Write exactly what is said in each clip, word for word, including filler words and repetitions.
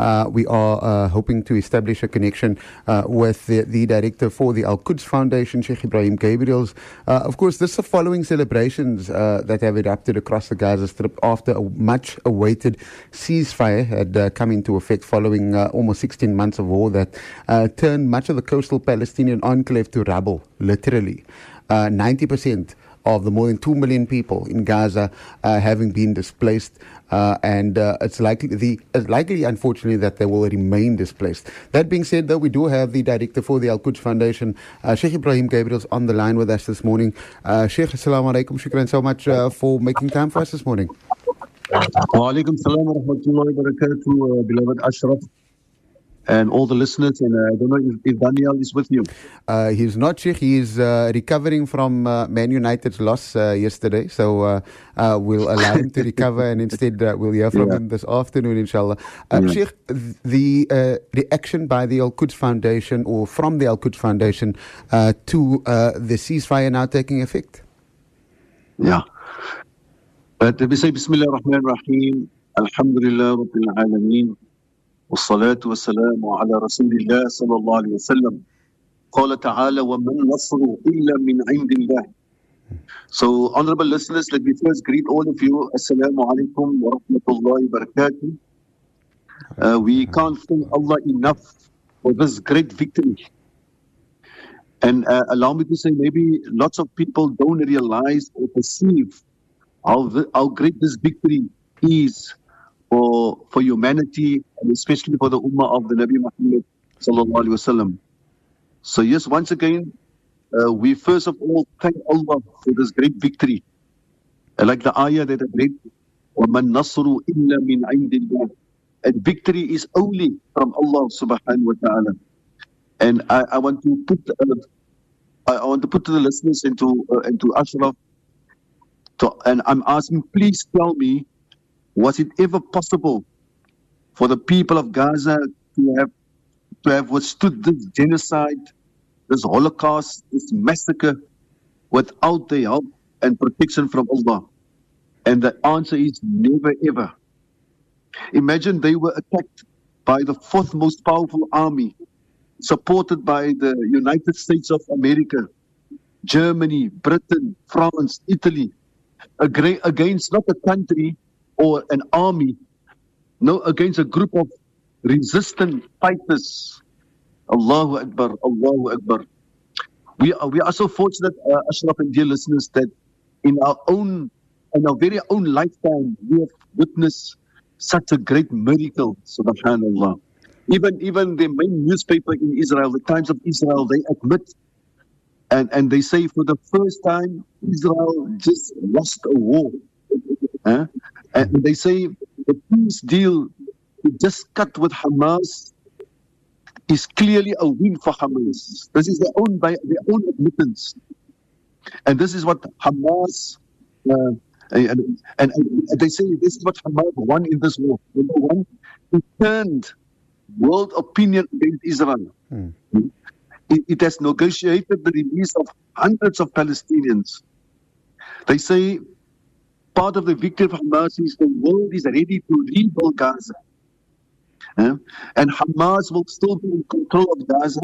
uh, we are uh, hoping to establish a connection uh, with the, the director for the Al-Quds Foundation, Sheikh Ebrahim Gabriels. Uh, of course, this is following celebrations uh, that have erupted across the Gaza Strip after a much-awaited ceasefire had uh, come into effect following uh, almost sixteen months of war that uh, turned much of the coastal Palestinian enclave to rubble, literally. Uh, ninety percent of the more than two million people in Gaza uh, having been displaced, uh, and uh, it's likely, the, it's likely, unfortunately, that they will remain displaced. That being said, though, we do have the director for the Al-Quds Foundation, uh, Sheikh Ebrahim Gabriels, on the line with us this morning. Uh, Sheikh, assalamu alaikum, shukran so much uh, for making time for us this morning. Wa alaikum salam wa rahmatullahi wa barakatuh, uh, beloved Ashraf, and all the listeners. And uh, I don't know if, if Daniel is with you. Uh, he's not, Sheikh. He's uh, recovering from uh, Man United's loss uh, yesterday. So uh, uh, we'll allow him to recover, and instead uh, we'll hear from yeah. him this afternoon, inshallah. Uh, yeah. Sheikh, the uh, reaction by the Al-Quds Foundation, or from the Al-Quds Foundation, uh, to uh, the ceasefire now taking effect? Yeah. But we say Bismillah ar-Rahman ar-Rahim, Alhamdulillah Rabbil Alameen. والصلاة والسلام على رسول الله صلى الله عليه وسلم. قال تعالى ومن نصر إلا من عند الله. So, honorable listeners, let me first greet all of you. Assalamu alaikum wa rahmatullahi wa barakatuh. Uh, we can't thank Allah enough for this great victory. And uh, allow me to say, maybe lots of people don't realize or perceive how, the, how great this victory is for for humanity, and especially for the ummah of the Nabi Muhammad sallallahu alaihi wasallam. So yes, once again, uh, we first of all thank Allah for this great victory. Uh, like the ayah that I read, وَمَن نَصْرُ إِلَّا مِنْ عِنْدِ اللَّهِ. And victory is only from Allah subhanahu wa ta'ala. And I, I want to put uh, I want to put to the listeners into uh, into Ashraf, to, and I'm asking, please tell me, was it ever possible for the people of Gaza to have to have withstood this genocide, this Holocaust, this massacre, without the help and protection from Allah? And the answer is never ever. Imagine they were attacked by the fourth most powerful army, supported by the United States of America, Germany, Britain, France, Italy, against not a country or an army, no, against a group of resistant fighters. Allahu Akbar, Allahu Akbar. We are, we are so fortunate, uh, Ashraf and dear listeners, that in our own, in our very own lifetime, we have witnessed such a great miracle, subhanallah. Even, even the main newspaper in Israel, the Times of Israel, they admit, and, and they say for the first time, Israel just lost a war. Huh? And they say the peace deal just cut with Hamas is clearly a win for Hamas. This is their own, by their own admittance. And this is what Hamas, uh, and, and, and they say this is what Hamas won in this war. Number one, it turned world opinion against Israel. Hmm. It, it has negotiated the release of hundreds of Palestinians. They say part of the victory of Hamas is the world is ready to rebuild Gaza. Uh, and Hamas will still be in control of Gaza.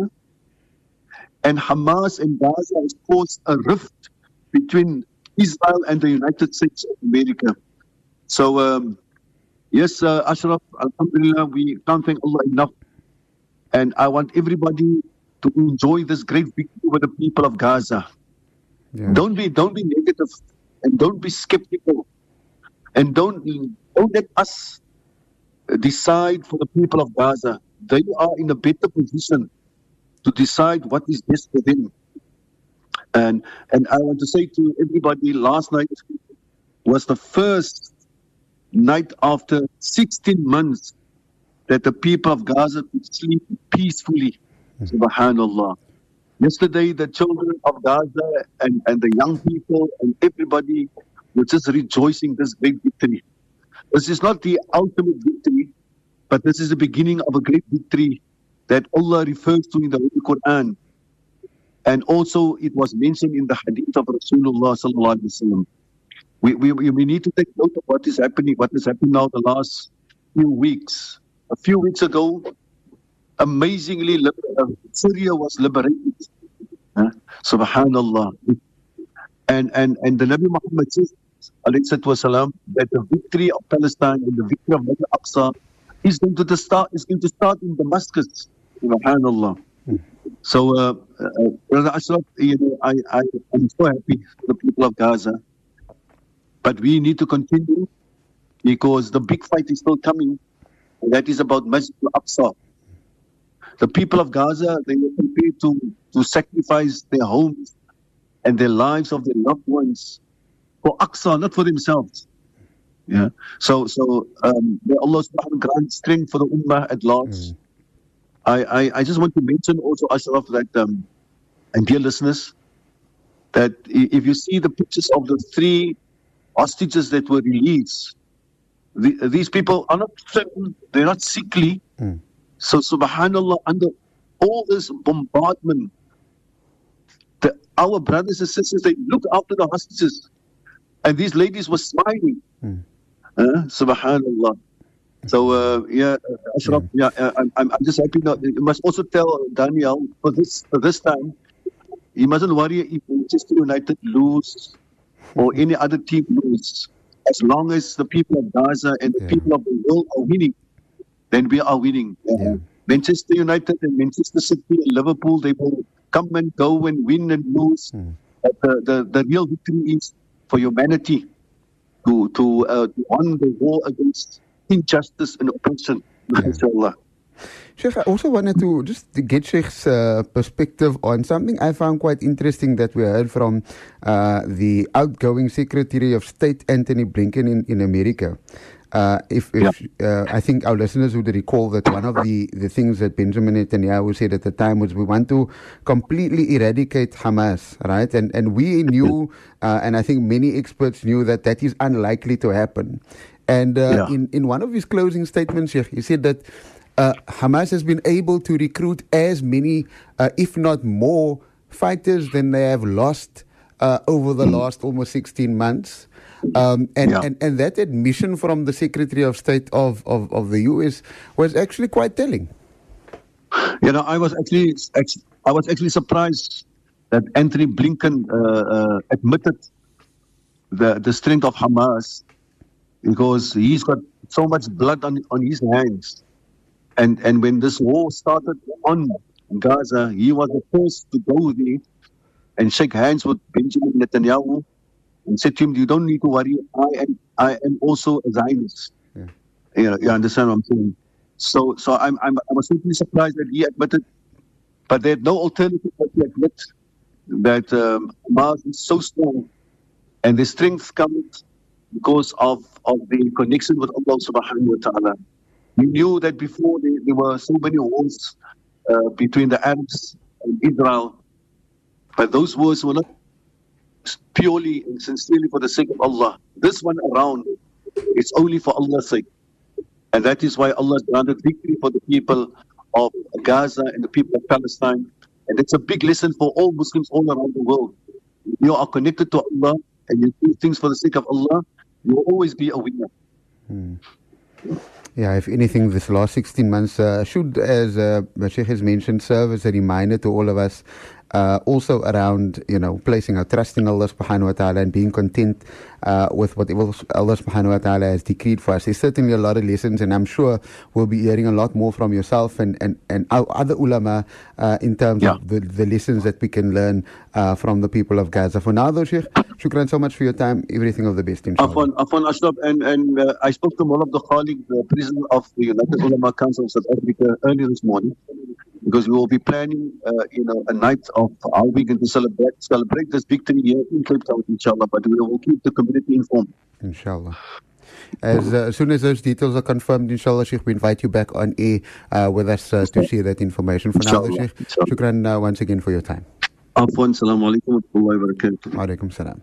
And Hamas and Gaza has caused a rift between Israel and the United States of America. So, um, yes, uh, Ashraf, alhamdulillah, we can't thank Allah enough. And I want everybody to enjoy this great victory over the people of Gaza. Yeah. Don't be, don't be negative. And don't be skeptical. And don't, don't let us decide for the people of Gaza. They are in a better position to decide what is best for them. And and I want to say to everybody, last night was the first night after sixteen months that the people of Gaza could sleep peacefully. Mm-hmm. Subhanallah. Yesterday, the children of Gaza and, and the young people and everybody were just rejoicing this great victory. This is not the ultimate victory, but this is the beginning of a great victory that Allah refers to in the Holy Quran. And also it was mentioned in the hadith of Rasulullah sallallahu alaihi wasallam. We, we, we need to take note of what is happening, what has happened now the last few weeks. a few weeks ago, amazingly, uh, Syria was liberated. Uh, Subhanallah. And, and, and the Nabi Muhammad says, alayhi salatu wasalam, that the victory of Palestine and the victory of Masjid Aqsa is going to start, is going to start in Damascus. Subhanallah. Hmm. So, uh, uh, Brother Ashraf, you know, I, I, I'm so happy for the people of Gaza. But we need to continue because the big fight is still coming. And that is about Masjid Aqsa. The people of Gaza, they are prepared to, to sacrifice their homes and their lives of their loved ones for Aqsa, not for themselves. Yeah. So, so um, may Allah subhanahu wa ta'ala grant strength for the Ummah at large. Mm. I, I, I just want to mention also, Ashraf, that, um, and dear listeners, that if you see the pictures of the three hostages that were released, the, these people are not thin, they're not sickly. Mm. So, subhanallah, under all this bombardment, the, our brothers and sisters, they look after the hostages. And these ladies were smiling. Mm. Uh, subhanallah. So, uh, yeah, Ashraf, yeah, yeah I'm, I'm just happy now. You must also tell Daniel, for this, for this time, he mustn't worry if Manchester United lose or any other team lose. As long as the people of Gaza and the yeah. people of the world are winning, then we are winning. Yeah. Manchester United and Manchester City and Liverpool, they will come and go and win and lose. Mm. But the, the, the real victory is for humanity to to, uh, to won the war against injustice and oppression. Yeah. Inshallah. Sheikh, I also wanted to just to get Sheikh's uh, perspective on something I found quite interesting that we heard from uh, the outgoing Secretary of State, Anthony Blinken, in, in America. Uh, if, if yeah. uh, I think our listeners would recall that one of the, the things that Benjamin Netanyahu said at the time was we want to completely eradicate Hamas, right? And and we knew, uh, and I think many experts knew that that is unlikely to happen. And uh, yeah. in, in one of his closing statements, Sheikh, he said that uh, Hamas has been able to recruit as many, uh, if not more, fighters than they have lost uh, over the mm. last almost sixteen months. Um, and, yeah. and, and that admission from the Secretary of State of, of, of the U S was actually quite telling. You know, I was actually, actually I was actually surprised that Anthony Blinken uh, uh, admitted the the strength of Hamas because he's got so much blood on on his hands, and and when this war started on Gaza, he was the first to go there and shake hands with Benjamin Netanyahu. And said to him, you don't need to worry, I am I am also a Zionist. Yeah. You know, you understand what I'm saying? So so I'm, I'm I was simply surprised that he admitted, but they had no alternative but to admit that um, Hamas is so strong and the strength comes because of, of the connection with Allah subhanahu wa ta'ala. We knew that before there, there were so many wars uh, between the Arabs and Israel, but those wars were not purely and sincerely for the sake of Allah. This one around, it's only for Allah's sake. And that is why Allah has granted victory for the people of Gaza and the people of Palestine. And it's a big lesson for all Muslims all around the world. You are connected to Allah and you do things for the sake of Allah, you will always be a winner. Hmm. Yeah, if anything, this last sixteen months uh, should, as uh, Sheikh has mentioned, serve as a reminder to all of us, uh, also around, you know, placing our trust in Allah subhanahu wa ta'ala and being content uh, with what Allah subhanahu wa ta'ala has decreed for us. There's certainly a lot of lessons, and I'm sure we'll be hearing a lot more from yourself and, and, and our other ulama uh, in terms yeah. of the, the lessons that we can learn uh, from the people of Gaza. For now, though, Sheikh, shukran so much for your time. Everything of the best, inshallah. Afwan, Afwan Ashraf, and, and uh, I spoke to one of the colleagues, the president of the United Ulama Council of South Africa, earlier this morning, because we will be planning, uh, you know, a night of how we going to celebrate celebrate this victory here in Cape Town, inshallah. But we will keep the community informed, inshallah. As, uh, as soon as those details are confirmed, inshallah, Sheikh, we invite you back on air uh, with us uh, to share that information. For inshallah. Now, Sheikh, shukran uh, once again for your time. Afwan, assalamu alaikum wa rahmatullahi wa barakatuh. Wa alaikum salam.